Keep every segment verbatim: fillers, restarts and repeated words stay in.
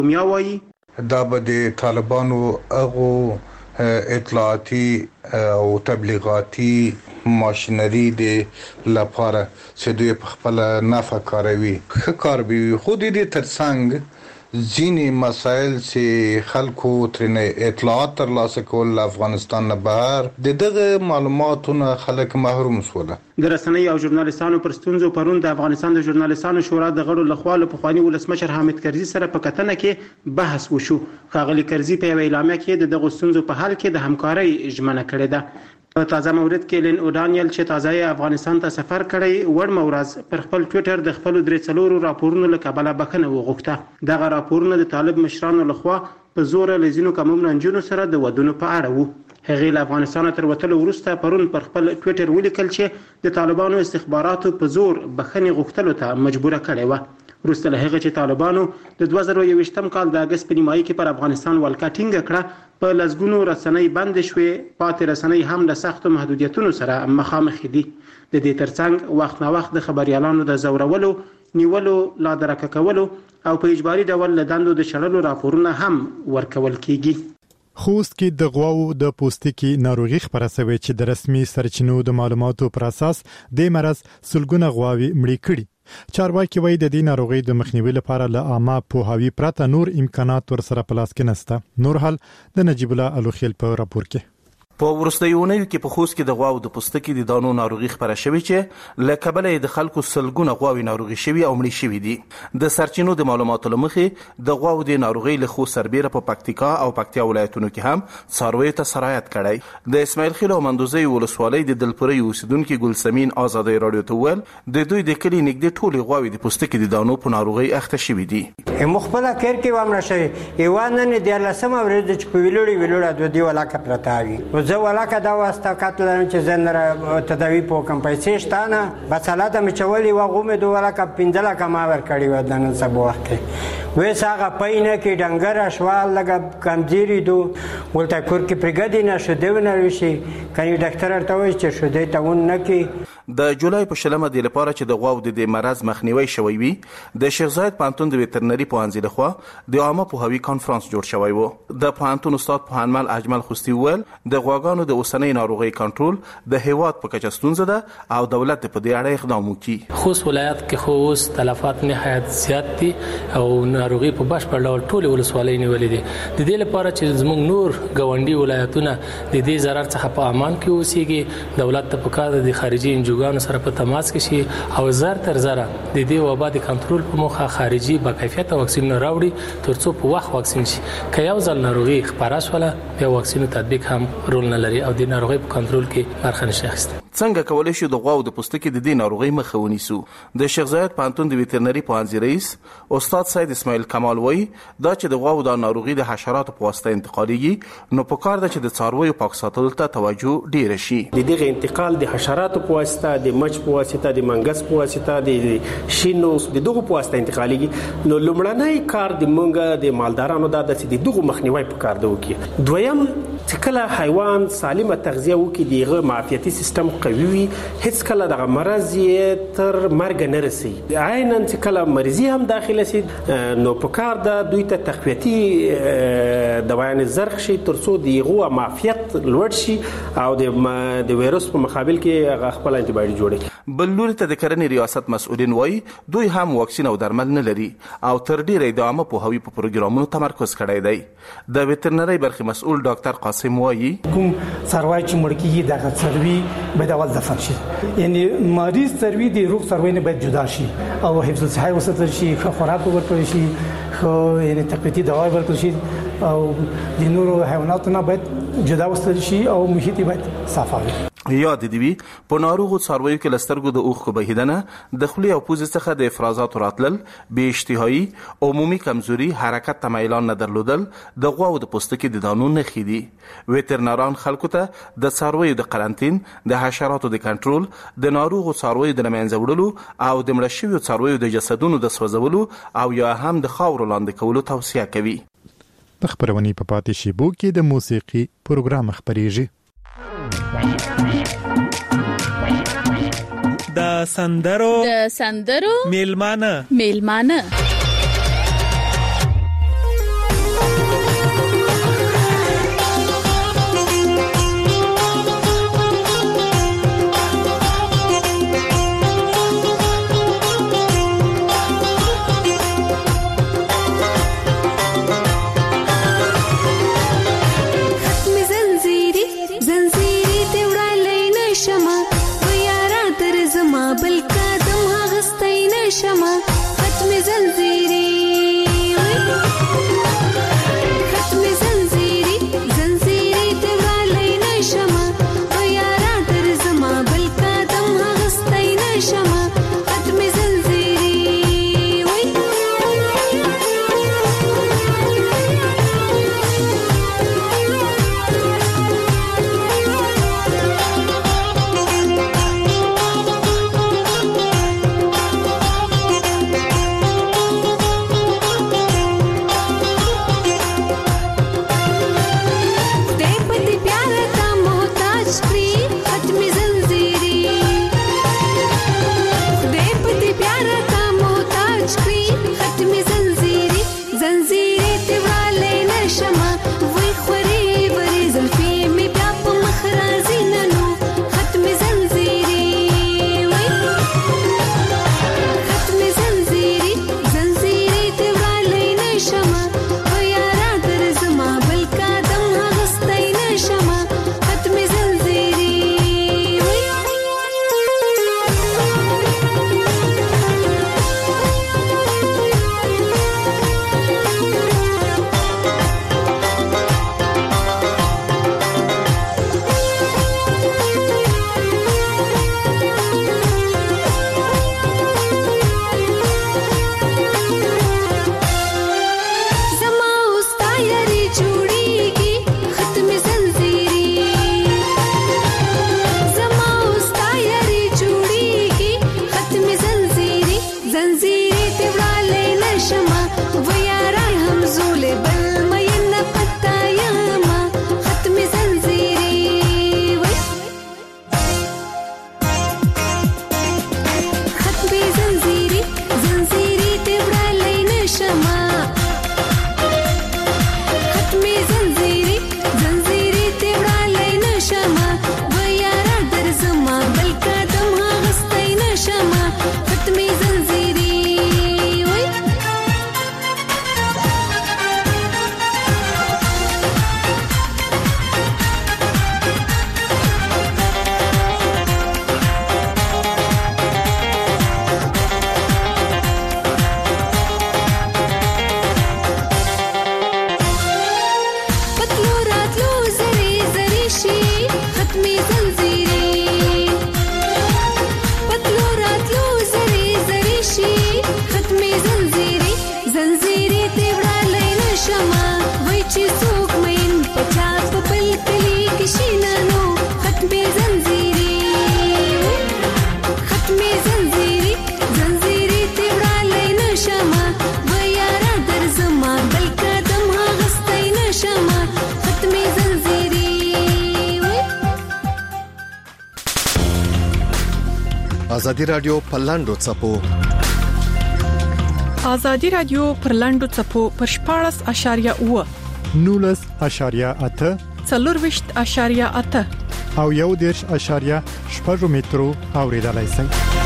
میا وایي دا به د طالبانو هغو اطلاعاتي او تبلیغاتي ماشینري د لپاره چې دوی په خپل نفع کاروي ښه کار به وي خو د دې ترڅنګ ځینې مسایل چې خلکو ترنه اطلاعات ترلاسه کول له افغانستان نه بهر د دغه معلوماتونو خلک محروم شول. د رسنۍ او ژورنالیستانو پر ستونزو پرون د افغانستان د ژورنالیستانو شورا د غړو لخوا له پخواني ولسمشر حامد کرزي سره په کتنه کې بحث وشو. ښاغلي کرزي په یوه اعلامیه کې د دغو ستونزو په حل کې د همکارۍ ژمنه کړې ده. په تازه مورد کې لین اودانیل چې تازه افغانستان ته سفر کړی وړ ورځ پر خپل ټویټر د خپل درې څلورو راپورونو له کبله بخښنه وغوښته. دغه راپورونه د طالب مشرانو لخوا په زور له ځینو کمونو نجونو سره د ودونو په اړه وو. هغې له افغانستان تر وتلو وروسته پرون پر خپل ټویټر ولیکل چې د طالبانو استخباراتو په زور بخښنې غوښتلو ته مجبوره کړې وه. وروسته له هغه چې طالبانو د دوه زره یوویشتم کال د اګست په نیمایي کې پر افغانستان ولکه ټینګه کړه په لسګونو رسنۍ بندې شوې پاتې رسنۍ هم له سختو محدودیتونو سره مخامخ دي. د دې ترڅنګ وخت نه وخت د خبریالانو د زورولو نیولو لا درکه کولو او په اجباري ډول له دندو د شړلو راپورونه هم ورکول کیږي. خوست کې د غواو د پوستکي ناروغي خبره شوې چې د رسمي سرچینو د معلوماتو پر اساس د مرز سلګونه غواوي مړې کړي. چارواکي وایي د دې ناروغي د مخنیوي لپاره له عامه پوهاوي پرته نور امکانات ورسره په لاس کې نشته. نور حال د نجیب الله الوخیل په راپور کې. په ورستیونیو کې په خوست کې د غواو د پوستکي د دانو ناروغي خبره شوې چې له کبله د خلکو سلګونه غواوي ناروغي شوي او مړي شوي دي. د سرچینو د معلوماتو لمخې د غواو د ناروغي له خوست سربیره په پکتیکا او پکتیا ولایتونو کې هم څارویو ته سرایت کړی. د اسماعیل خیل او مندوزي ولسوالۍ د دلپوري اوسیدونکو ګلسمین آزادۍ رادیو ته ویل د دوی د کلی نږدې ټولې غواوي د پوستکي د دانو په ناروغي اخته شوي دي. مخبله کېر کې وامره شوی ایوانن د لسمه ورځ چې په ویلوړي ویلوړه د دی ولاکه پرتاوي زه ولاکه دا واسطه کتل چې زنده تداوی په کم پیسې شتانه بساله د مچولي وغومه د ولاکه پنځله کما ور کړی و د نن سبا وخت وې ساغه پاینه کې ډنګر شوال لګ کمزيري دو ولته کور کې پرګدي نه شو دیونه وشي کني ډاکټر ته وایي چې شو دې تاون نه کې. د جولای په شلمه د لپاره چې د غواو د مرز مخنیوي شوی وي د شیخ زاید پانتون د وترنري پوهنځي لخوا د عامه پوهاوي کانفرنس جوړ شوی وو. د پانتون استاد پوهنمل اجمل خوستی ول د غواګانو د اوسنۍ ناروغي کنټرول د هیواد په کچه ستونزه ده او دولت په دې اړه اقدام وکړي. خوست ولایت کې خوست تلفات نهایت زیات دي او ناروغي په بشپړ ډول ټول ولسوالۍ نیولې دي. د دې لپاره چې زموږ نور ګاونډي ولایتونه د دې ضرر څخه په امان کې اوسېږي دولت ته پکار د خارجي انجوګانو سره په تماس کې شي او زر تر زر د دې وبا د کنټرول په موخه خارجي با کیفیت واکسین راوړي ترڅو په وخت واکسین شي. که یو ځل ناروغي خبره شوله بیا واکسین تطبیق هم رول نه لري او د ناروغي په کنټرول کې برخه نشي اخیستل. څنګه کولای شو د غواو د پوستکي د دې ناروغي مخه ونیسو؟ د شیخ زاید پانتون د وترنري پوهنځي رئیس استاد سید اسماعیل کمال وایي دا چې د غواو د ناروغي د حشراتو په واسطه انتقالېږي نو په کار ده چې د څارویو پاک ساتلو ته توجه ډیره شي. د دغه انتقال د حشراتو په واسطه د مچ په واسطه د منګس په واسطه د شینو د دغه په واسطه انتقالېږي نو لومړنی کار د مونږه د مالدارانو د د دغه مخنیوي په کار دی وکړي. دویم چې کله حیوان سالمه تغذیه وکړي دغه معافیتي سیستم قوي وي هیڅ کله دغه مرض یې تر مرګ نه رسي. عیناً چې کله مریضي هم داخله شي نو په کار ده دوی ته تقویتي دوايان زرخ شي ترڅو دغه معافیت لوړ شي او د وایرس په مقابل کې خپل انټي باډي جوړي. بل لوري ته د کرنې ریاست مسؤلین وایي دوی هم واکسین او درمل نه لري او تر ډیره د عامه پوهاوي په پروګرامونو تمرکز کړی دی. د وترنري برخې مسؤل ډاکټر قاسم وایي کوم څاروي چې مړ کیږي دغه څاروي به د اول دفن شي یعنی مریض څاروي د روغ څاروي نه باید جدا شي او حفظ الصحه وساتل شي خوراک ورکړل شي خو یعنی تقویتي دوا ورکړل شي او د نورو حیواناتو نه باید جدا وساتل شي او محیط باید صاف وي. یاد دی وی په ناروغو څارویو کې لسترګو د اوښکو بهیدنه د خولې او پوزې څخه د افرازات راتلل بې اشتهایی عمومي کمزوري حرکت ته میلان نه درلودل د غواو د پوستکي د دانو نښې دي. وترنران خلکو ته د څارویو د قرنطین د حشراتو د کنټرول د ناروغو څارویو د لمنځه وړلو او د مړه شویو څارویو د جسدونو د سوځولو او یا هم د خاورو لاندې کولو توصیه کوي. د خبرونې په پاتې شیبو کې د موسیقي پروګرام خبريږي. د سندرو د سندرو میلمانه میلمانه زول بل ما ينقطع ياما ختم زنزيري وي ختم زنزيري زنزيري تبرا لين شما ختم زنزيري زنزيري تبرا لين شما ويارا درزما بل قدم غستين شما ختم زنزيري ازادي رادیو پلاندو چپو ازادي رادیو پرلاندو چپو پرشپارس اشاریه و نولس اشاریه اته څلورويشت اشاریه اته او یو دیرش اشاریه شپږ مترو اوریدلای شئ.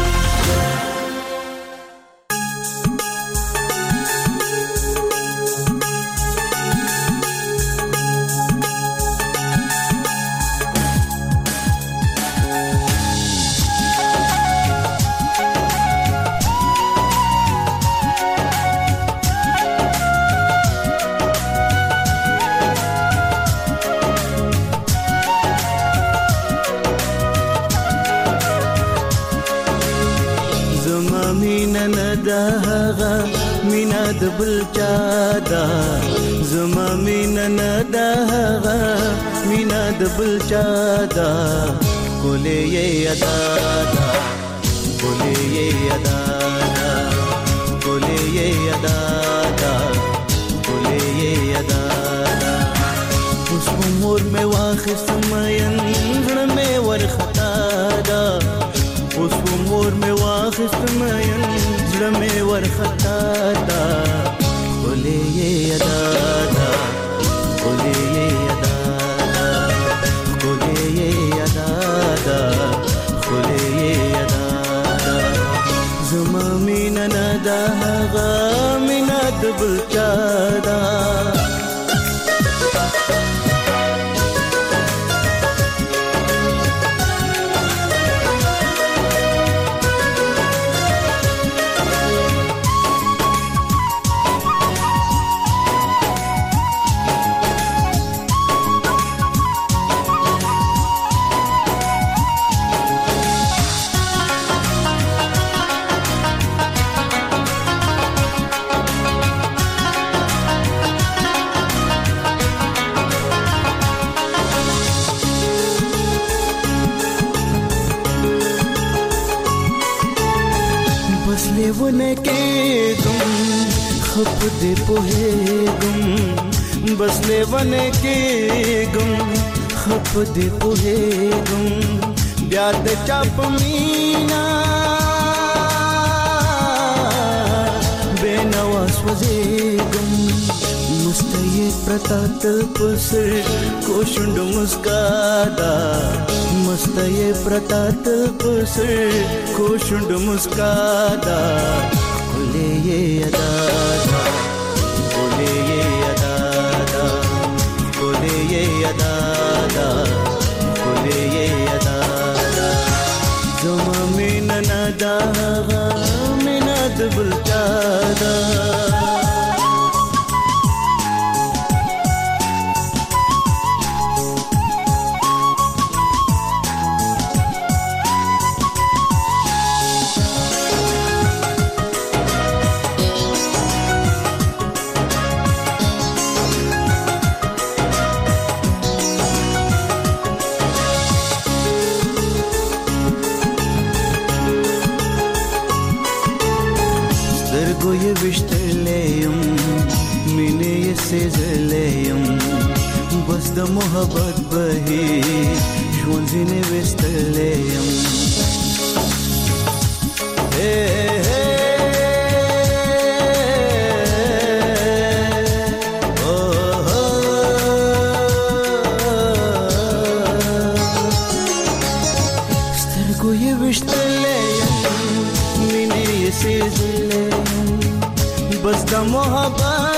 بل چادا زما مینا نداغا مینا دبل چادا کوله یې ادا کوله یې ادا کوله یې ادا کوله یې ادا اوس عمر مې واخصم ين مې ورختا دا اوس عمر مې واخصم ين مې ورختا دا کوله یې ادا کوله یې ادا کوله یې ادا کوله یې ادا زما مینا ندا غا مینا دبل چادا लेवने के गुम खप दे पोहे गुम बस लेवने के गुम खप दे पोहे गुम ब्याद चाप मीना बेनवास वजे गुम मुस्तये प्रतात पसर कोशुंड मुस्कादा मस्तये प्रतात पसर कोशुंड मुस्कादा कोले ये अदा कोले ये अदा कोले ये अदा कोले ये अदा जमा में नदा में नद बुलचादा سېزلیم بس د محبت بهیر ژوند ځینې وستلیم سترګو یې وشتلیم مینې یې سېزلیم بس د محبت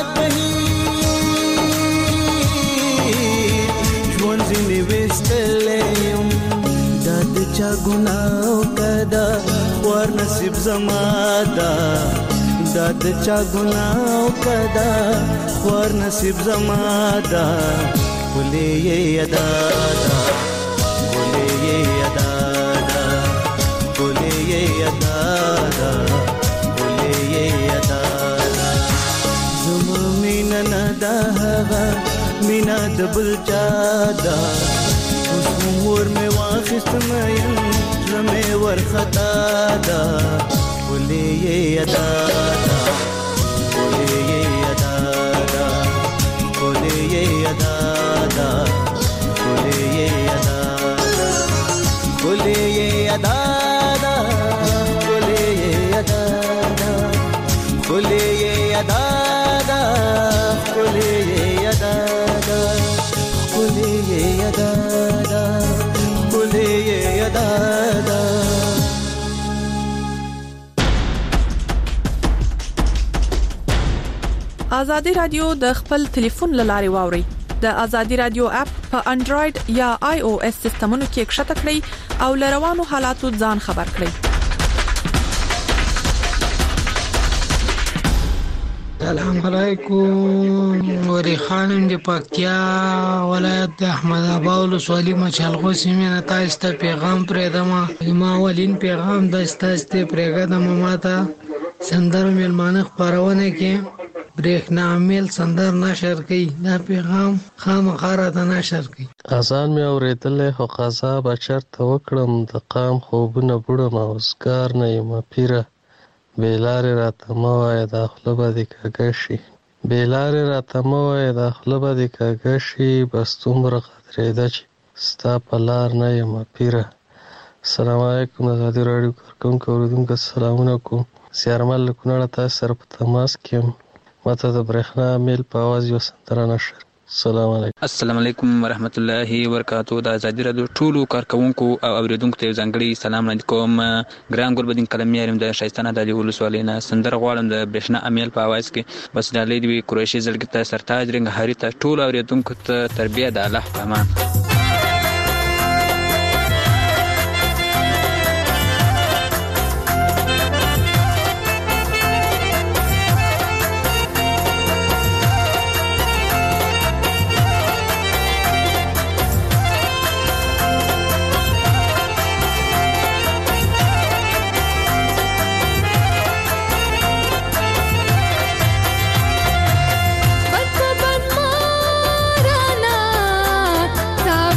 بهیر ژوند ځینې وستلیم دا د چا ګناه کده خوار نصیب زما دا دا د چا ګناه کده خوار نصیب زما دا ګلې یې ادا دا ګلې یې ادا دا ګلې یې ادا دا ګلې یې ادا دا زما مینا نه دا هغه مینا د بل چا دا اوس مور مې واخیست مې زمې ورخطا دا ګلې یې ادا دا ګلې یې ادا دا ګلې یې ادا دا ګلې یې ادا ګلې یې ادا دا ګلې یې ادا دا ګلې یې ادا دا ګلې یې ادا دا ګلې یې ادا دا ګلې یې ادا دا ازادي رادیو د خپل ټلیفون لارې واوري د ازادي رادیو اپ په انډراید یا آی او اس سیستمونو کې ښکته کړئ او لروانو حالاتو ځان خبر کړئ. السلام علیکم وری خانم د پکتیا ولایت د احمد آباد ولسوالۍ مچالغو سیمه نه تاسو ته پیغام پرېدم. ما ولین پیغام د تاسو ته پرېږدم. ماته سندر ملمانه خبرونه کې برېښنا عامل سندر نشر کوي. دا پیغام خامخا راته نشر کوي. اذان مې اورېدلې خو قضا به چېرته وکړم د قام خوبونه بوړم اوزګار نه یم پیره بېلارې راته مه وایه دا خوله به دې کږه شي بېلارې راته مه وایه دا خوله به دې کږه شي بس دومره قدرېده چې ستا په لار نه یم پیره. السلام علیکم ازادي راډیو کارکوونکو اورېدونکو سلامونه کوم. زیارمل له کونړه تاسو سره په تماس کې یم. ماته د برېښنا میل په اواز یو سندره نشر. السلام علیکم. السلام علیکم ورحمت الله وبرکاتو. د ازادي رادیو ټولو کارکوونکو او اوریدونکو ته ځانګړي سلام وړاندې کوم. ګران ګلبدین کلمي یم د شایستانه د ولسوالۍ نه سندره غواړم د برېښنا امیل په اواز کې. بس ډالۍ دی قریشي زړګي ته سرتاج رنګ هری ته ټولو اوریدونکو ته تربیه د الله په امان. بد بد مارانا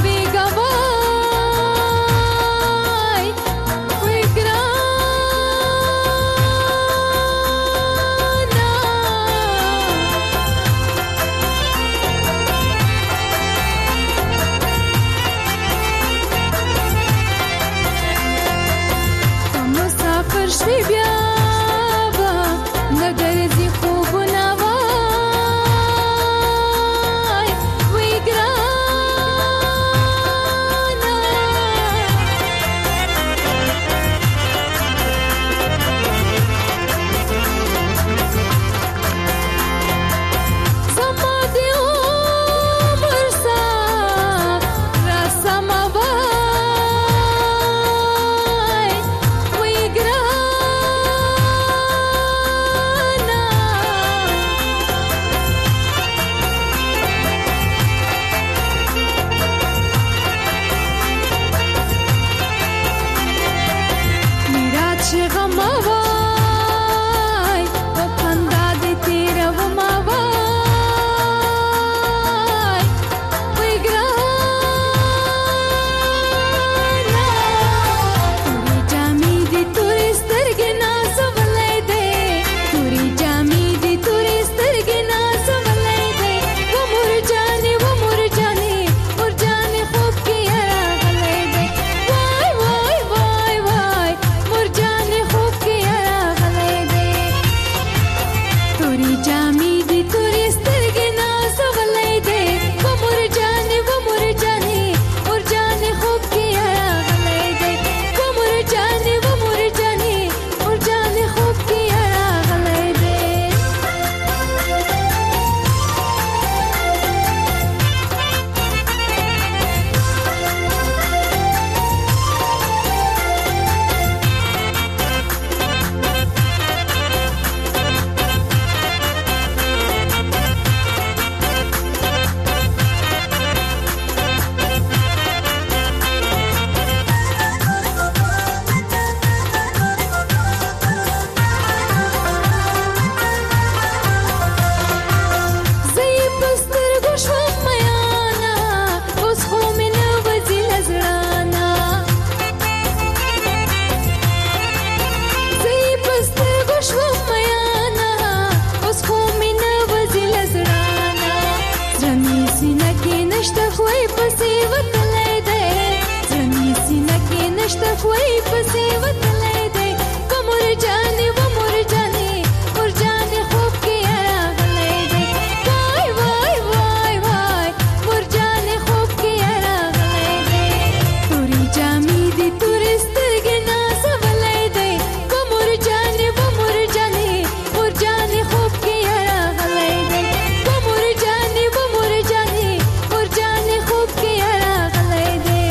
نشته خوی پسې وتلی دی که مرجانې و مرجانې مرجانې خوب کې راغلی دی وای وای وای وای مرجانې خوب کې راغلی دی تورې جامې دي تورې سترګې نازولی دی که مرجانې و مرجانې مرجانې خوب کې راغلی دی که مرجانې و مرجانې مرجانې خوب کې راغلی دی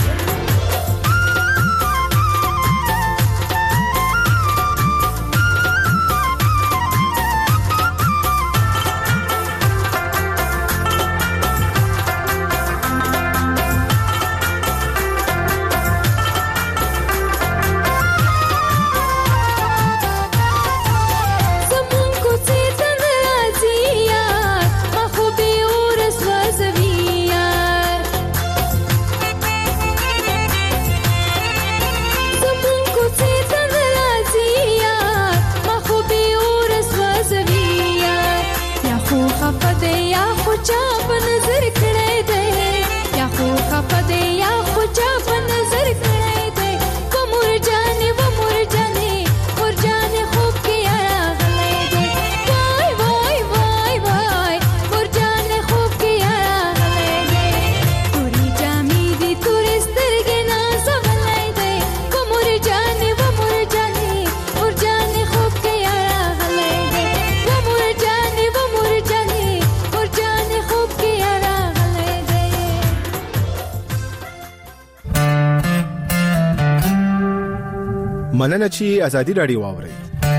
زمون کوڅې ته نه راځي یار ما خو بې اوره سوځوي یار زمون کوڅې ته نه راځي یار ما خو بې اوره سوځوي یار یا خو خفه دی یا خو چا په نظر کړی دی یا خو خفه دی یا خو چا په نظر کړی دی که مرجانې و مرجانې مرجانې خوب کې راغلی دی وای وای وای وای مرجانې خوب کې راغلی دی تورې جامې دي تورې سترګې نازولی دی که مرجانې و مرجانې مرجانې خوب کې راغلی دی و مرجانې و مرجانې مرجانې خوب کې راغلی دی مننه چې ازادي راډیو واورئ.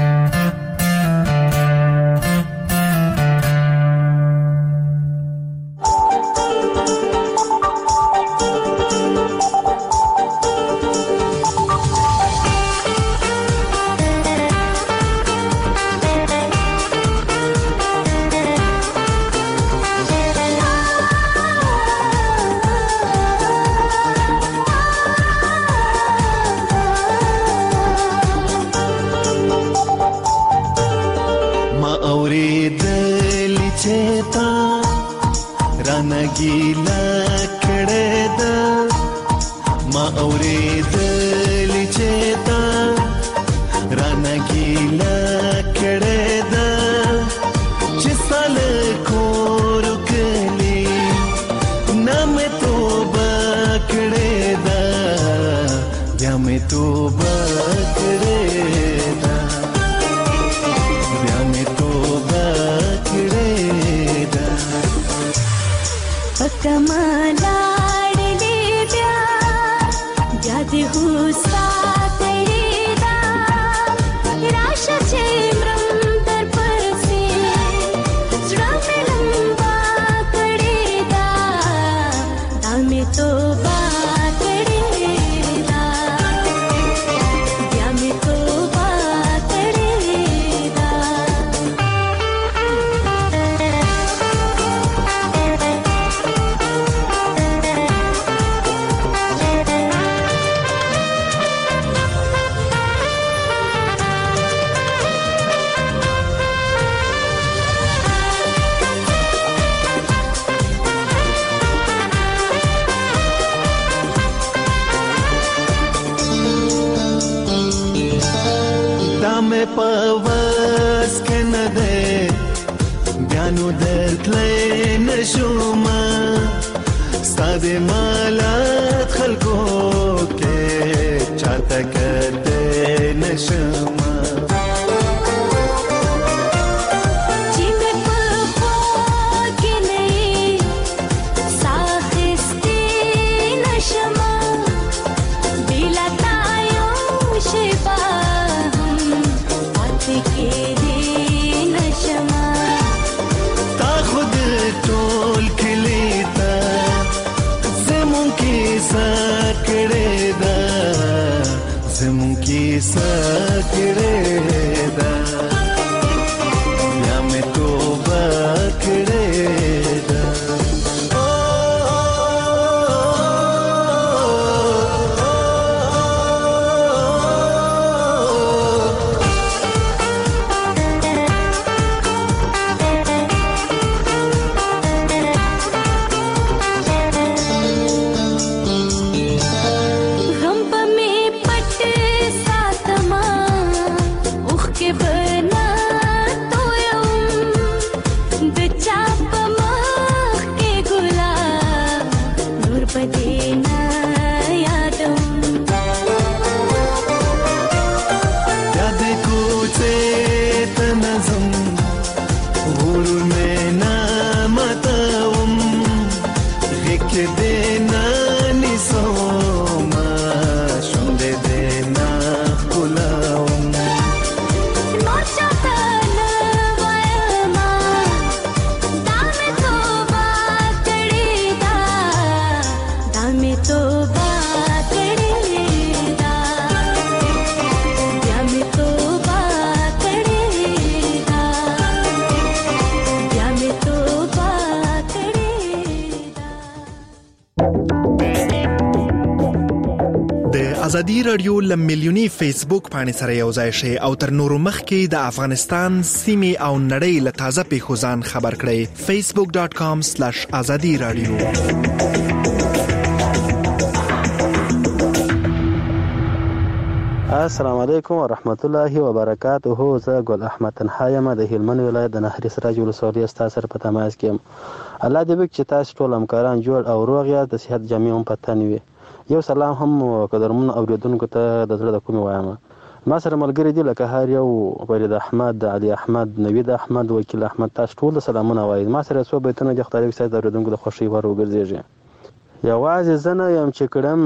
ما اورېدلې چې تا رانه ګیله کړې ده ما اورېدلې چې تا رانه ګیله کړې ده چې سال کور کلی نه مې توبه کړې ده بیا مې توبه کړې ده بیا مې توبه کړې ده پکما لاړلې بیا بیا دې هوسا کړې ده راشه چې مرم در پسې زړه مې لمبا کړې ده دا مې توبه کړې ده بیا مې توبه کړې ده دا مې په وس کې نه دی بیا نو درتلی نه شومه ستا د مالت خلکو کې چاته کتی نه شمه چې مې په خوا کې نه یې ساه اخیستې نه شمه بېله تا یو شېبه هم پاتې کېدې نه شمه تا خود ټول کلی ته زمون کیسه کړې ده زمون کیسه کړې ده بیا مې توبه کړې ده غم په مې چې دینا نسوما شوند دینا خلاوم نور چاته نه وایم دا مې توبه کړې ده دا مې توبه کړې ده بیا مې توبه کړې ده بیا مې توبه کړې د ازادي رادیو لم میلیونی فیسبوک باندې سره یو ځای شي او تر نورو مخکې د افغانستان سیمې او نړۍ له تازه پیښو ځان خبر کړئ facebook dot com slash azadi radio. السلام علیکم ورحمت الله وبرکاته. زه ګل احمد تنهایم د هلمند ولایت د نهري سراج ولسوالۍ استاد سره په تماس کې یم. الله دې وکړي چې تاسو ټول همکاران جوړ او روغ یاست، د صحت جامې هم په تن وي. یو سلام هم قدرمن اوریدونکو ته د زړه د کومې وایم. ما سره ملګري دي لکه هر یو فرید احمد، علي احمد، نوید احمد، وکیل احمد، تاسو ټول سلامونه وایي. ما سره څو بیتونه د خدای وکړي د اوریدونکو د خوښۍ ور وګرځېږي. یوازې زه نه یم چې کړم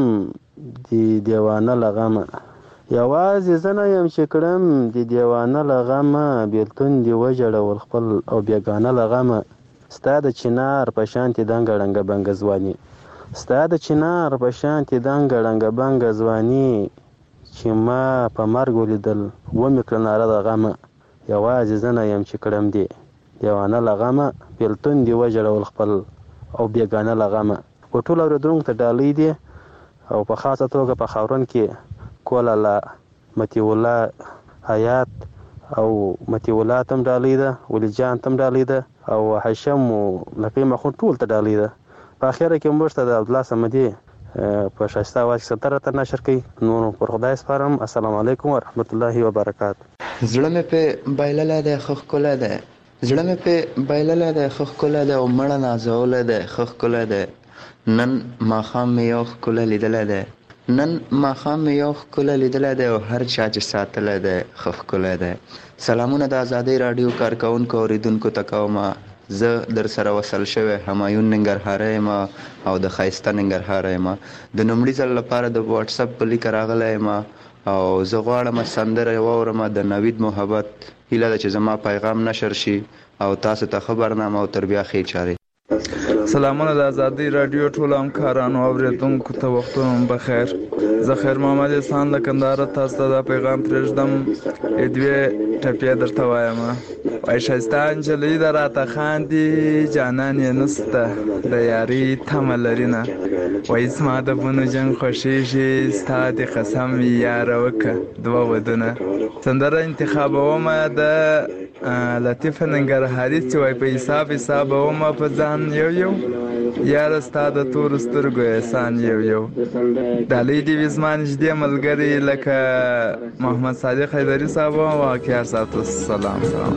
د دیوانه له غمه، یوازې زه نه یم چې کړم د دیوانه له غمه، بېلتون دې وژړول خپل او بېګانه له غمه. ستا د چنار په شانتې دنګه ړنګه بنګه ځواني، ستا د چنار په شانتې دنګه ړنګه بنګه ځواني، چې ما په مرګ ولیدل ومې کړه ناره د غمه. یوازې زه نه یم چې کړم دې دیوانه له غمه، بېلتون دې وژړول خپل او بېګانه له غمه. په ټول اورېدونکو ته ډالۍ دي او په خاصه توګه په خاورون کې کولاله، متی الله حیات او متی الله تم ډالۍ ده، ولی جان تم ډالۍ ده او حشم او لقیم اخون ټول ته ډالۍ ده. په اخره کې موږ ته د عبدالله صمدي په ښایسته اواز کې سندره ته نشر کوي. نور پر خدای سپارم. السلام علیکم ورحمت الله وبرکاته. زړه مې په بایلله ده خو ښکلی ده، زړه مې په بایلله ده خو ښکلی ده او مړه نازولی ده خو ښکلی ده. نن ماښام مې یو ښکلی لیدلی ده، نن ماښام مې یو ښکلی لیدلی دی او هر چا چې ساتلی دی ښه ښکلی دی. سلامونه د ازادۍ راډیو کارکوونکو اوریدونکو ته کومه. زه در سره وصل شوی همایون ننګرهاری یم او د ښایسته ننګرهاری یم. د لومړي ځل لپاره د واټساپ په لیکه راغلی یم او زه غواړم سندره واورم د نوید محبت. هیله ده چې زما پیغام نشر شي او تاسو ته ښه برنامه او تر بیا ښې چارې. سلامونه د ازادۍ راډیو ټولو همکارانو او اورېدونکو ته وختونه بخیر. زه خیر محمد احسان له کندهاره تاسو ته دا پیغام پرېږدم. دوې ټپې درته وایم. وایي ښایسته نجلۍ ده راته خاندي، جانان یې نسته د یارۍ تمه لري نه. وایي زما د بونو جنګ خوښېږي، ستا د قسم یاره وکړه دوه ودونه. سندره انتخابومه د لطیفه ننګرهاري چې وایي په حساب حسابومه په ځان یو یو، یاره ستا د تورو سترګو احسان یو یو. ډالۍ دې وي زما نږدې ملګري لکه محمد صادق حیدري صاحب او واقعار صاحب. سلام سلام.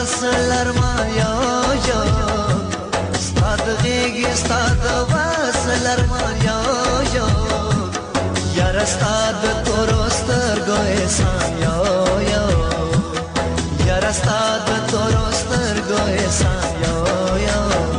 ستاد غیږ ستاد واسه لرمان یا یا یار استاد تورستر گو احسان یا یا یار استاد تورستر گو احسان یا یا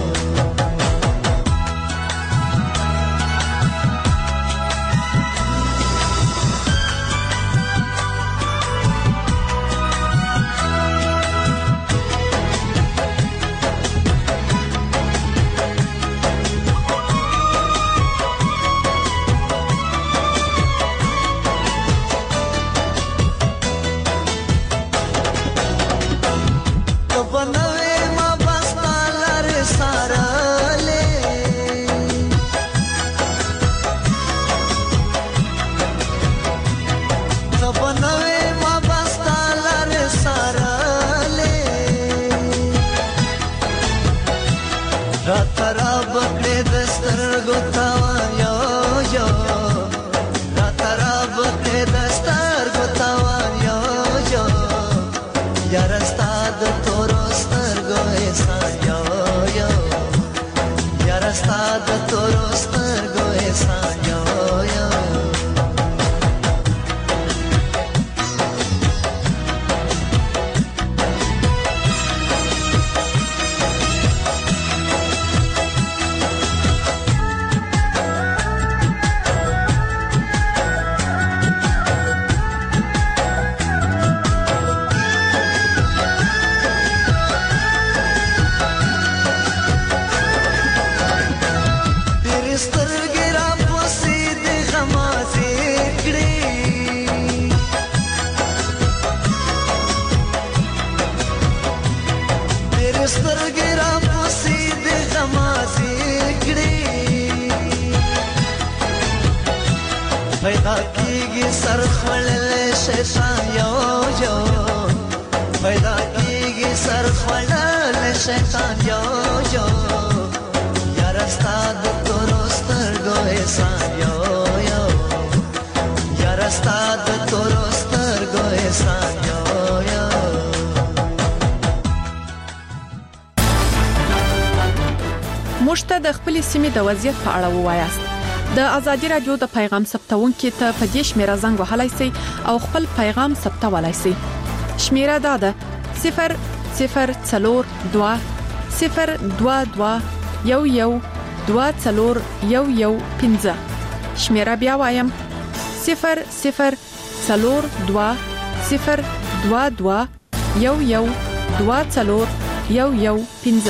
موږ د خپل سیمې د وضعیت په اړه ووایاست. د ازادي رادیو د پیغام ثبتونکو ته په دې شمیره زنګ وهلای شئ او خپل پیغام ثبتولای شئ. شمیره دا ده صفر صفر څلور دوه صفر دوه دوه یو یو دوه څلور یو یو پنځه. شمیره بیا وایم صفر صفر څلور دوه صفر دوه دوه یو یو دوه څلور یو یو پنځه.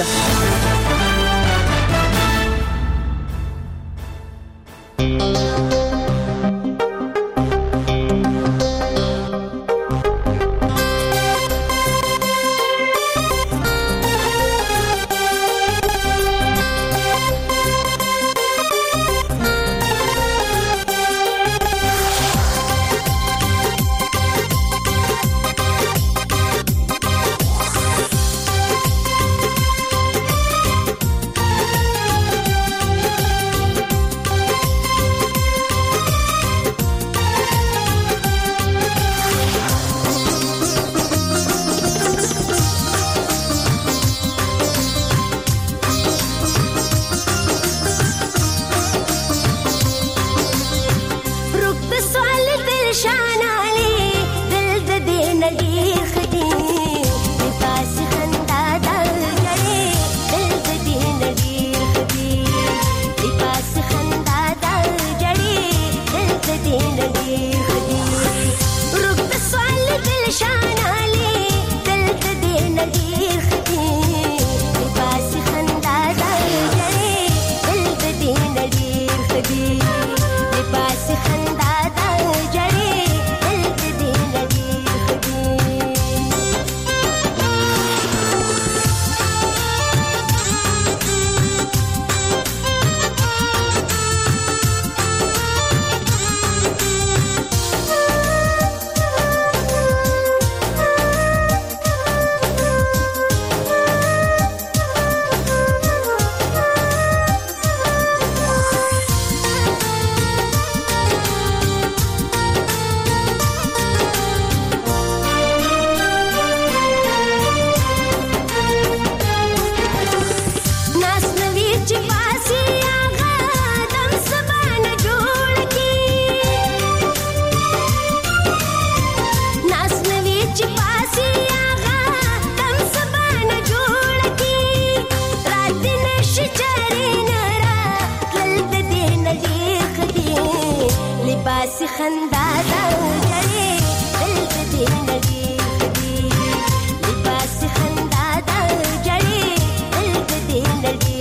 چاري نرا تل د دې نړۍ خدي لباس خندا دا جړې تل د دې نړۍ خدي لباس خندا دا جړې تل د دې نړۍ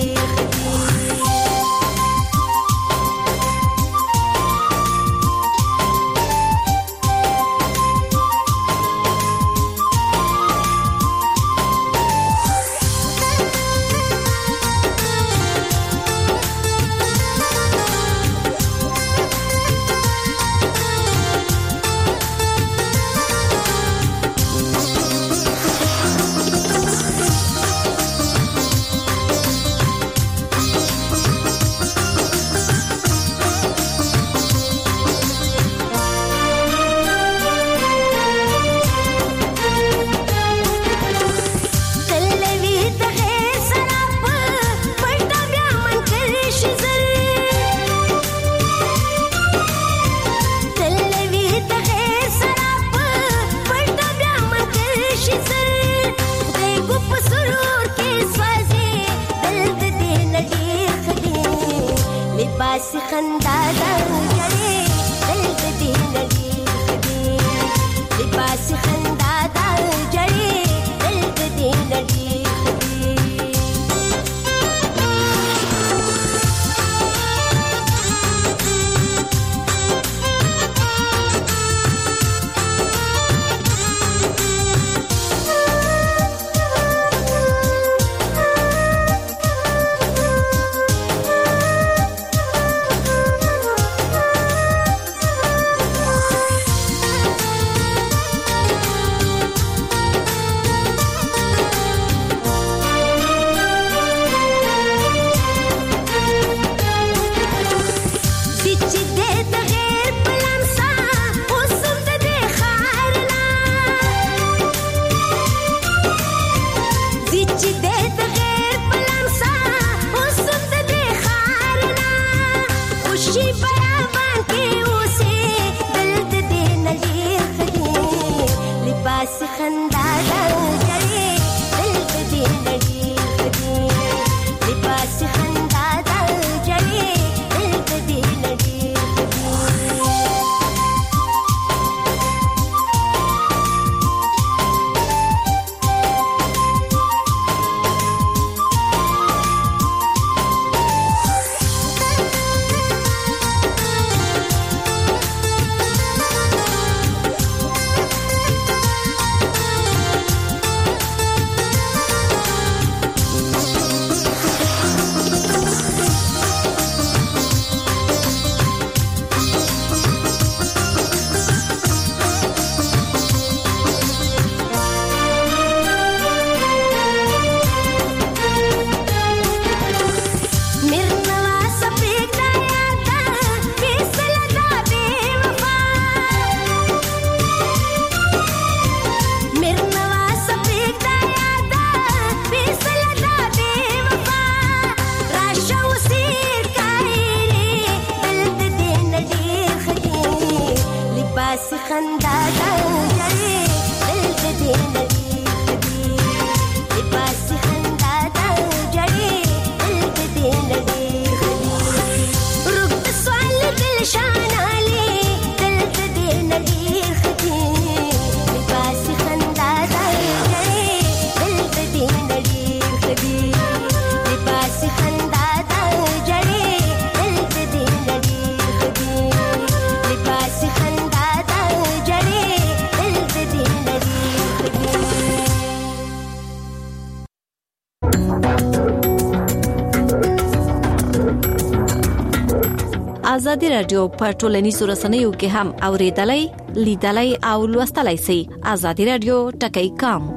ازادي رادیو په ټولنیزو رسنیو کې هم اوریدلای لیدلای او لوستلای شئ. ازادي رادیو ټکی کام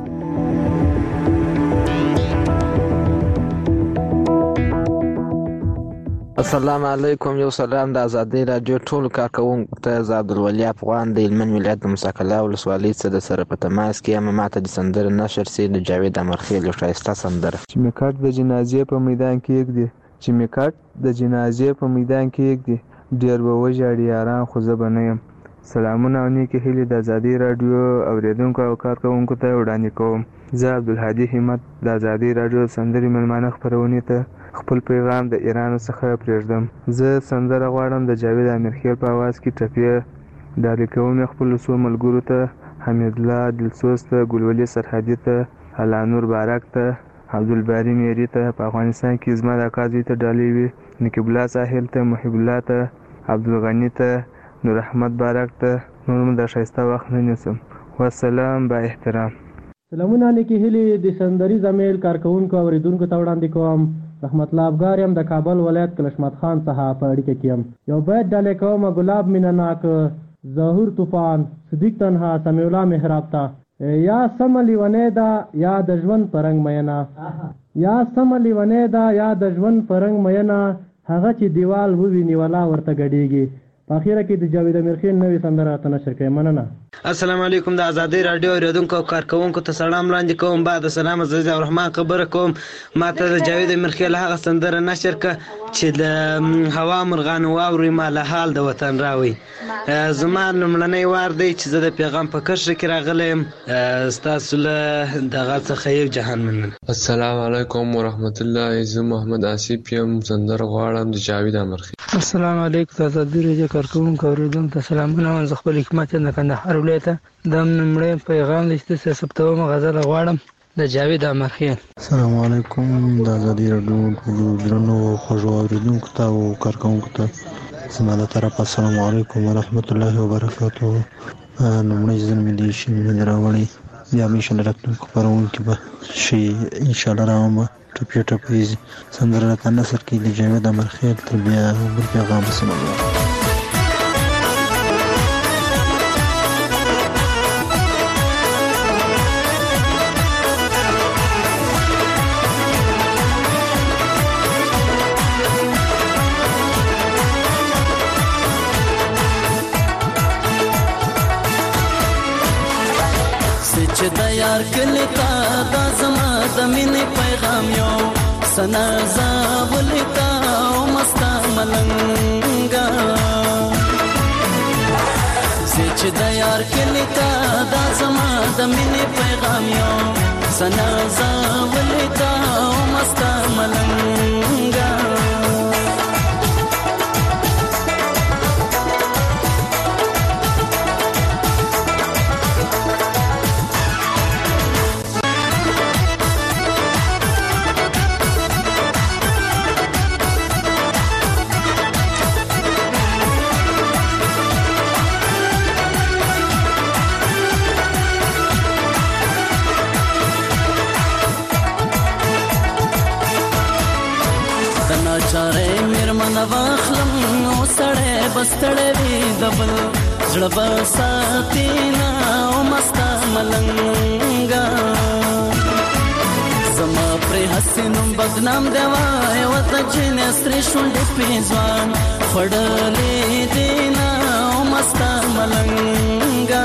السلام علیکم. یو سلام د ازادي رادیو ټول کارکونکو ته. زه عبدالولي افغان د هلمند ولایت د مساکلا ولسوالۍ څخه د سره په تماس کې یم. ماته د سندره نشر سي د جاوید امرخیل یو ښایسته سندره چې مې کټ د جنازې په میدان کې یږدي چې مې کټ د جنازې په میدان کې یږدي ډېر به وژاړي یاران خو زه به نه یم. سلامونه او نیکې هیلې د ازادي رادیو اورېدونکو او کارکونکو ته وړاندې کوم. زه عبدالهادي همت د ازادي رادیو سندرې مېلمانه خپرونې ته خپل پیغام د ایران څخه پرېږدم. زه سندره غواړم د جاوید امیرخیل په اواز کې ټپې ډالۍ کوم خپل څو ملګرو ته، حمید الله دلسوز ته، ګلولي سرحدي ته، الله نور بارک ته، عبدالباري میری ته. په افغانستان کې زما د اکا زوی ته ډالۍ وي، نقیب الله ساحل ته، محب الله ته، عبدالغني ته، نور احمد بارک ته. نور م د ښایسته وخت نه نیسم. والسلام با احترام. سلامونه نیکې هیلې د سندریز امیل کارکوونکو اوریدونکو ته وړاندې کوم. رحمت الله افګار یم د کابل ولایت کلشمت خان څخه په اړیکه کې یم. یو بیت ډالۍ کوم ګلاب مینه ناک، ظهور طوفان، صدیق تنها، سمیع الله محراب ته. یا سم لیونی ده یا د ژوند پرنګ مینا، یا سم لیونی ده یا د ژوند پرنګ مینا، هغه چې دیوال وویني ولا ورته ګډیږي. په اخیره کې د جاوید امیرخیل نوې سندره راته نشر کړئ. مننه. السلام علیکم. د ازادۍ راډیو اوریدونکو او کارکوونکو ته سلام وړاندې کوم. بعد السلام عزیز الرحمن خبره کوم. ما ته د جاوید امیرخیل هغه سندره نشر کړه چې د هوا مرغانو واوري ما له حال د وطن راوي. زما لومړنی وار دی چې زه د پیغام په کرښه کې راغلی یم. ستاسو له دغه څخه یو جهان مننه. السلام علیکم ورحمت الله. زه محمد آصف یم. سندره غواړم د جاوید امیرخیل. السلام علیکم. د ازادۍ راډیو کارکوونکو اوریدونکو ته سلامونه وایم. زه خپل حکمت یم د کندهار ولایت. دا لومړی پیغام دی چې ثبتوم غزل غواړم د جاوید امیرخیل. السلام علیکم. د ازادۍ راډیو ټولو درنو خوږو اوریدونکو ته او کارکوونکو ته زما له طرفه السلام علیکم ورحمت الله وبرکاته. لومړی ځل مې دې شي مې راوړی، بیا مې انشاءالله راتلونکو خپرونکي به شي انشاءالله راوړم. ټپې ټپې سندره راته نثر کړي د جاوید امیرخیل. تر بیا بل پیغام سم الله. چې د یار کلی تا دا زما د مینې پیغام یو سنا زاولی تا او مستا ملنګا. چې د یار کلی تا دا زما د مینې پیغام یو سنا زاولی تا او مستا ملنګا. چاره میرمن واخلم نو سړی بستړی وي دبل زړه بساتینا او مستا ملنګا. زما پر حسینم بدنام دیوای وته چې نستری شونډې پیځوان فړلې دینا او مستا ملنګا.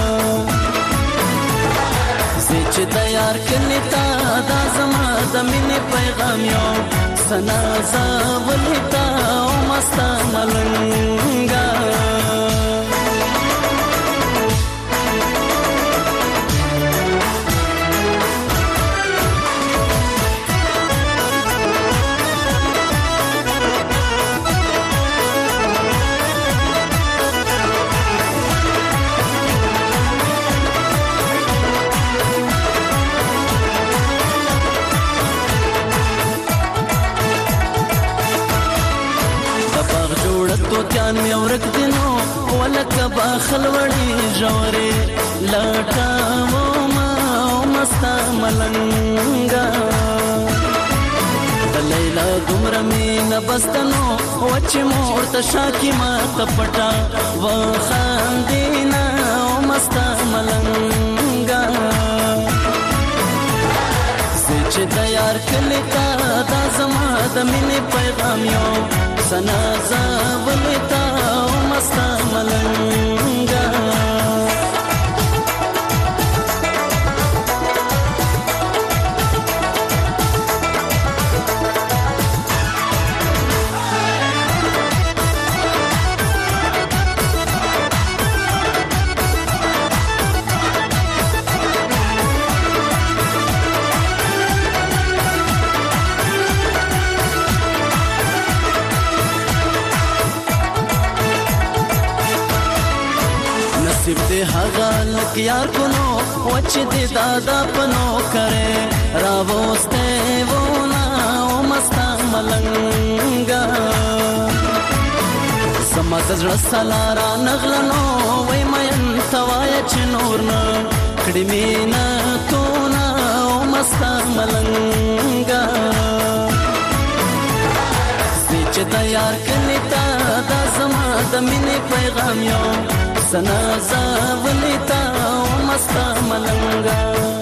چې د یار کلی تا دا زما د مینې پیغام یو سنا زاولی تا او مستا ملنګا. توتیان می ورک دینو ولکه باخل وړي جوړې لټاو ما مستا ملنګا. د لیلا دومره مینه بستنو وچې مور ته شاکي ما ته پټا و خاندینا مستا ملنګا. چې د یار کلی تا دا زما د مینې پیغام یو سنا زاولی تا او مستا ملنګا. یک یار کنو وچ دی دادا پنو کرے راوستے وونا او مستا ملنگا زما د زړه سلارا نغلنو وای مین توای چې نور نه کړي مینا تو نه او مستا ملنگا چې دا یار کلی تا دا زما د مینې پیغام یو سنا زولتا او مستا ملنګا